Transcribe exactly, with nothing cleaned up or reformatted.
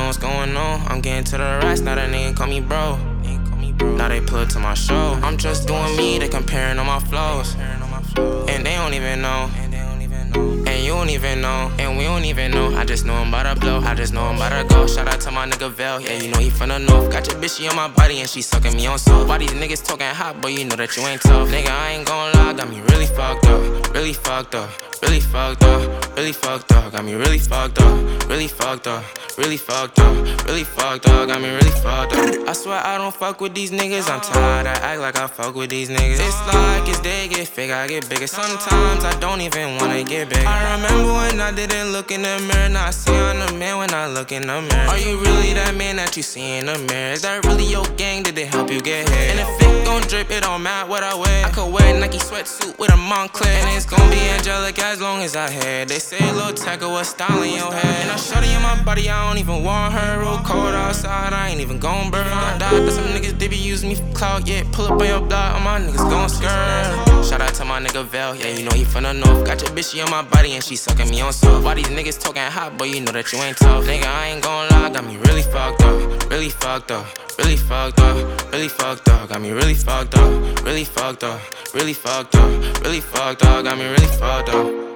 know what's going on. I'm getting to the racks, now that nigga call me bro. Now they put to my show. I'm just doing me, they comparing on my flows. And they don't even know. And you don't even know, and we don't even know. I just know I'm about to blow, I just know I'm about to go. Shout out to my nigga Vel, yeah, you know he from the north. Got your bitch, she on my body and she sucking me on soul. Why these niggas talking hot, boy, you know that you ain't tough. Nigga, I ain't gon' lie, got me really fucked up. Really fucked up, really fucked up, really fucked up. Got me really fucked up, really fucked up, really fucked up, really fucked up. Got me really fucked up. I swear I don't fuck with these niggas, I'm tired, I act like I fuck with these niggas. It's like as they get fake, I get bigger. Sometimes I don't even wanna get bigger. I remember when I didn't look in the mirror, now I see I'm the man when I look in the mirror. Are you really that man that you see in the mirror? Is that really your gang? Did they help you get here? And if it gon' drip, it don't matter what I wear. I could wear a Nike sweatsuit with a Moncler, and it's gon' be angelic as long as I had. They say Lil Tecca, what style in your head? And I shorty in my body, I don't even want her. Real cold outside, I ain't even gon' burn. I died to some niggas, they be using me for clout. Yeah, pull up on your block, all my niggas gon' skirt. Shout out to my nigga Vel, yeah, you know he from the north. Got your bitch, she on my body and she sucking me on soft. Why these niggas talking hot, boy, you know that you ain't tough. Nigga, I ain't gon' lie, got me really fucked up. Really fucked up, really fucked up, really fucked up. Got me really fucked up, really fucked up, really fucked up, really fucked up. Got me really fucked up.